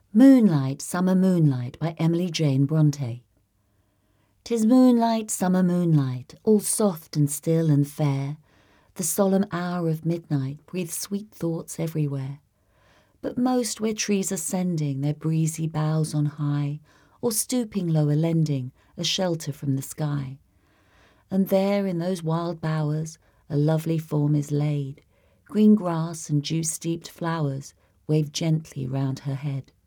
Moonlight, Summer Moonlight by Emily Jane Bronte. 'Tis moonlight, summer moonlight, all soft and still and fair. The solemn hour of midnight breathes sweet thoughts everywhere. But most where trees are sending their breezy boughs on high, or stooping lower lending a shelter from the sky. And there in those wild bowers a lovely form is laid, green grass and dew-steeped flowers wave gently round her head.